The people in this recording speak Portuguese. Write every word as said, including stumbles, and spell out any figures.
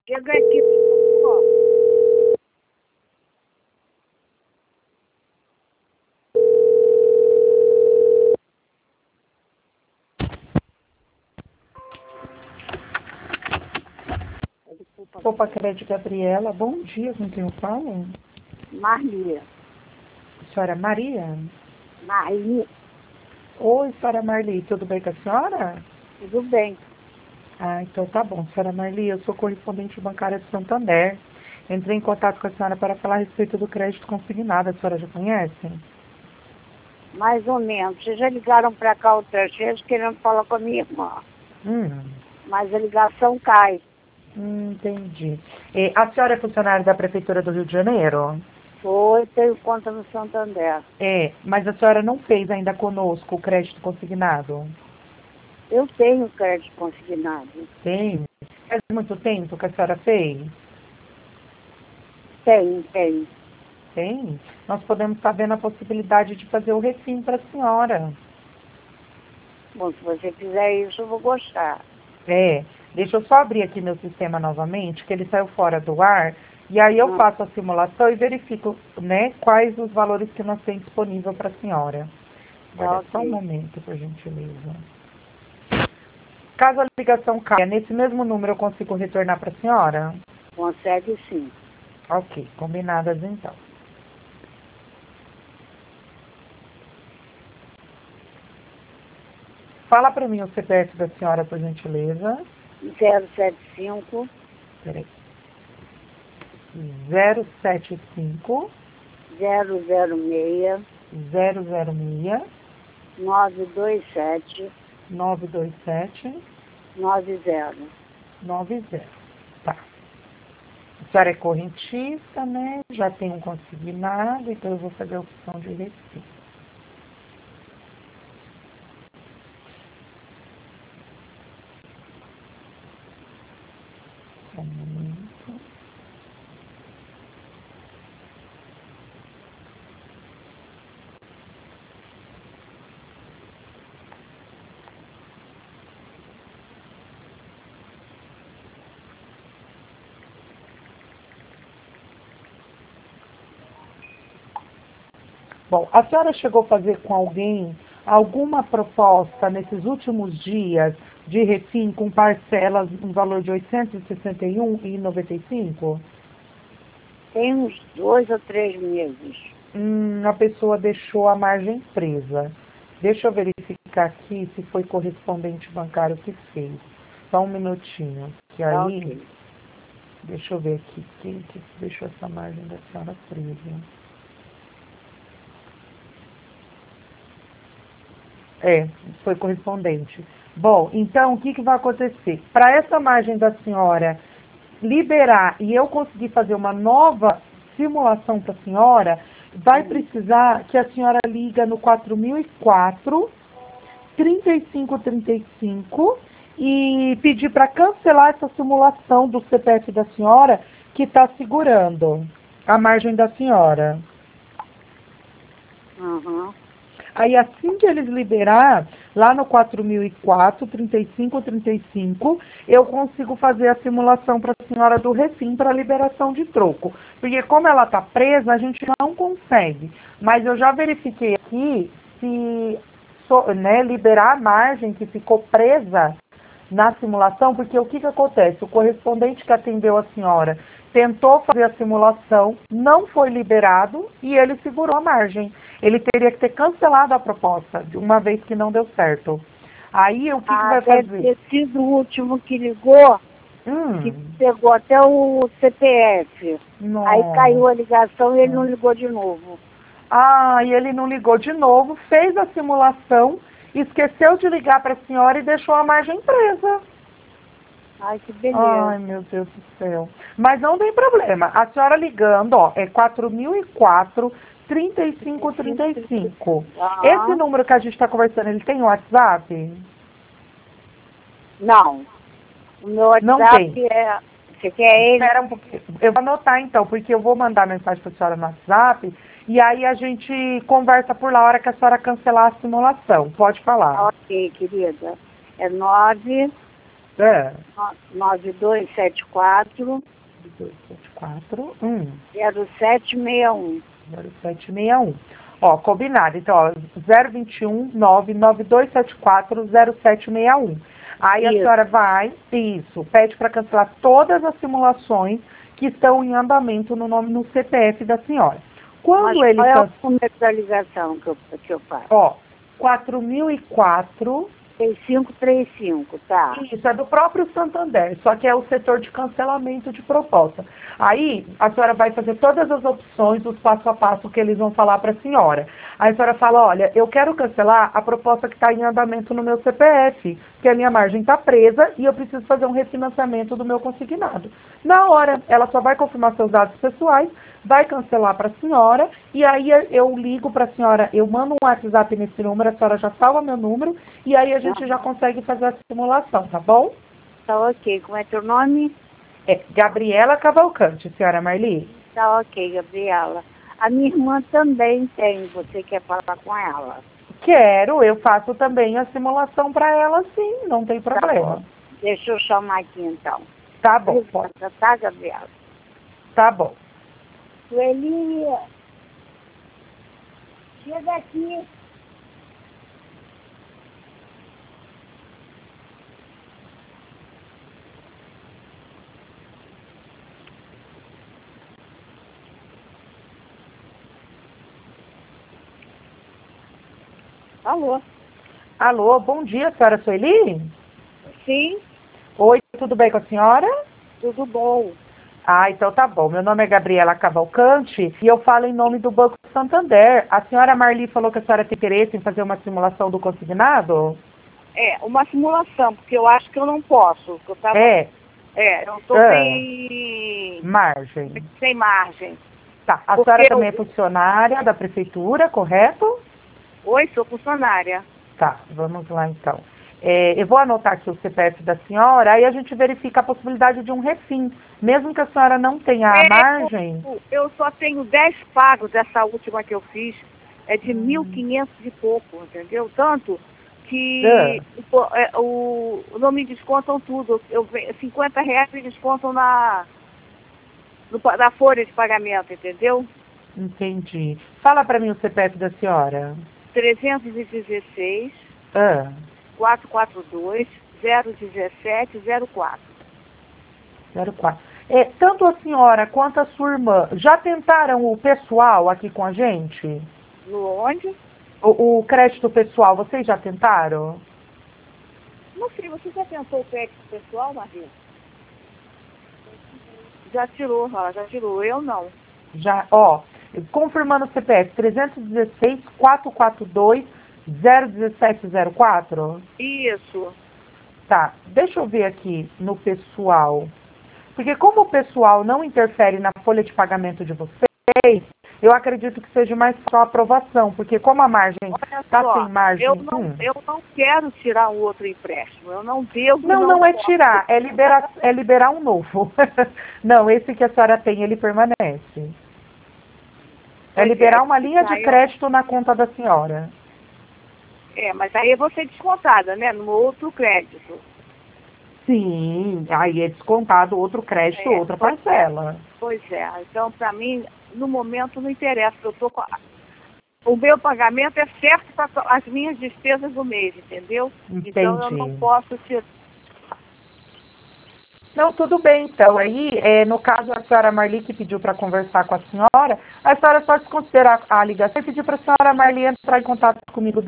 Chega aqui. Ó. Opa, Crédito Gabriela, bom dia, com quem eu falo? Maria. Senhora Maria? Maria. Oi, senhora Marli, tudo bem com a senhora? Tudo bem. Ah, então tá bom. Senhora Marli, eu sou correspondente bancária de Santander. Entrei em contato com a senhora para falar a respeito do crédito consignado. A senhora já conhece? Mais ou menos. Vocês já ligaram para cá outras vezes querendo falar com a minha irmã. Hum, Mas a ligação cai. hum, entendi. E a senhora é funcionária da Prefeitura do Rio de Janeiro? Foi, tenho conta no Santander. É, mas a senhora não fez ainda conosco o crédito consignado? Eu tenho crédito consignado. Tem? Faz muito tempo que a senhora fez? Tenho, tenho. Tem? Nós podemos estar vendo a possibilidade de fazer o refim para a senhora. Bom, se você fizer isso, eu vou gostar. É, deixa eu só abrir aqui meu sistema novamente, que ele saiu fora do ar, e aí eu Ah, faço a simulação e verifico, né, quais os valores que nós temos disponível para a senhora. tá Agora, só um ok. momento, por gentileza. Caso a ligação caia, nesse mesmo número eu consigo retornar para a senhora? Consegue sim. Ok, combinadas então. Fala para mim o C P F da senhora, por gentileza. zero sete cinco, Peraí. zero sete cinco, zero zero seis, zero zero seis, nove dois sete, nove dois sete, nove zero. nove zero. Tá. A senhora é correntista, né? Já tem um consignado, então eu vou fazer a opção de refis. Só um momento. Bom, a senhora chegou a fazer com alguém alguma proposta nesses últimos dias de refim com parcelas no valor de oitocentos e sessenta e um reais e noventa e cinco centavos? Tem uns dois ou três meses. Hum, a pessoa deixou a margem presa. Deixa eu verificar aqui se foi correspondente bancário que fez. Só um minutinho. Que Tá aí, ok. deixa eu ver aqui quem que deixou essa margem da senhora presa. É, foi correspondente. Bom, então o que, que vai acontecer? Para essa margem da senhora liberar e eu conseguir fazer uma nova simulação para a senhora, vai Hum. precisar que a senhora liga no quatro mil e quatro, trinta e cinco trinta e cinco e pedir para cancelar essa simulação do C P F da senhora que está segurando a margem da senhora. Aham. Aí assim que eles liberar, lá no quatro mil e quatro, trinta e cinco trinta e cinco, eu consigo fazer a simulação para a senhora do refim para liberação de troco. Porque como ela está presa, a gente não consegue. Mas eu já verifiquei aqui se so, né, liberar a margem que ficou presa na simulação, porque o que, que acontece? O correspondente que atendeu a senhora tentou fazer a simulação, não foi liberado e ele segurou a margem. Ele teria que ter cancelado a proposta, de uma vez que não deu certo. Aí o que, que Ah, vai deve fazer? ter sido o último que ligou, que Hum, pegou até o C P F. Aí nossa. caiu a ligação e ele não ligou de novo. Ah, e ele não ligou de novo, fez a simulação, esqueceu de ligar para a senhora e deixou a margem presa. Ai, que beleza. Ai, meu Deus do céu. Mas não tem problema. A senhora ligando, ó, é quatro mil e quatro, trinta e cinco trinta e cinco. Esse Ah, número que a gente está conversando, ele tem WhatsApp? não. O meu Não tem. WhatsApp é... Você quer ele? Espera um pouquinho. Eu vou anotar então, porque eu vou mandar mensagem para a senhora no WhatsApp e aí a gente conversa por lá a hora que a senhora cancelar a simulação. Pode falar. Ok, querida. É nove É. nove dois sete quatro. dois sete quatro. um. zero sete seis um. zero sete seis um. Ó, combinado. Então, ó, zero dois um nove nove dois sete quatro zero sete seis um. Aí a Isso. senhora vai, isso, pede para cancelar todas as simulações que estão em andamento no nome no C P F da senhora. Quando Mas ele qual é can- o número da ligação que eu, que eu faço? ó, quatro mil e quatro. três cinco três cinco, tá? Isso, é do próprio Santander, só que é o setor de cancelamento de proposta. Aí, a senhora vai fazer todas as opções, os passo a passo que eles vão falar para a senhora. Aí a senhora fala, olha, eu quero cancelar a proposta que está em andamento no meu C P F, que a minha margem está presa e eu preciso fazer um refinanciamento do meu consignado. Na hora, ela só vai confirmar seus dados pessoais, vai cancelar para a senhora, e aí eu ligo para a senhora, eu mando um WhatsApp nesse número, a senhora já salva meu número, e aí a gente já consegue fazer a simulação, tá bom? Tá ok. Como é teu nome? É Gabriela Cavalcante, senhora Marli. Tá ok, Gabriela. A minha irmã também tem. Você quer falar com ela? Quero, eu faço também a simulação para ela, sim, não tem problema. Tá, deixa eu chamar aqui então. Tá bom, pode. Tá, Gabriela? Tá bom. Sueli, chega aqui. Alô? Alô, bom dia, senhora Sueli? Sim, Oi, tudo bem com a senhora? tudo bom. Ah, então tá bom. Meu nome é Gabriela Cavalcante e eu falo em nome do Banco Santander. A senhora Marli falou que a senhora tem interesse em fazer uma simulação do consignado? É, uma simulação, porque eu acho que eu não posso. que Eu tava, É, é, eu tô Ah. sem, margem. sem margem. Tá, a Porque senhora eu- também é funcionária da prefeitura, correto? Oi, sou funcionária. Tá, vamos lá então. É, eu vou anotar aqui o C P F da senhora, aí a gente verifica a possibilidade de um refim. Mesmo que a senhora não tenha a É, margem, Eu, eu só tenho dez pagos dessa última que eu fiz. É de Hum. mil e quinhentos e pouco, entendeu? Tanto que É. o, é, o, não me descontam tudo. Eu, ve- cinquenta reais me descontam na, no pa- na folha de pagamento, entendeu? entendi. Fala pra mim o C P F da senhora. trezentos e dezesseis, Ah, quatrocentos e quarenta e dois, zero dezessete, zero quatro. zero quatro. É, tanto a senhora quanto a sua irmã já tentaram o pessoal aqui com a gente? No onde? O, o crédito pessoal, vocês já tentaram? Não sei, você já pensou o crédito pessoal, Maria? Já tirou, ela já tirou. Eu não. Já, ó, confirmando o C P F, trezentos e dezesseis, quatrocentos e quarenta e dois, zero dezessete zero quatro? Isso. Tá, deixa eu ver aqui no pessoal. Porque como o pessoal não interfere na folha de pagamento de vocês, eu acredito que seja mais só a aprovação, porque como a margem Olha está só, sem margem... eu não, hum, eu não quero tirar um outro empréstimo. Eu não devo. Não, não é posso. tirar, é liberar, é liberar um novo. Não, esse que a senhora tem, ele permanece. É Pois liberar é, uma linha de aí eu- crédito na conta da senhora. É, mas aí eu vou ser descontada, né? No outro crédito. Sim, aí é descontado outro crédito, É, outra pois é. parcela. Pois é. Então, para mim, no momento não interessa. Eu tô com a- O meu pagamento é certo para as minhas despesas do mês, entendeu? Então eu não Entendi. posso tirar. Não, tudo bem, então. Aí, é, no caso, a senhora Marli que pediu para conversar com a senhora, a senhora só desconsiderar a ligação e pedir para a senhora Marli entrar em contato comigo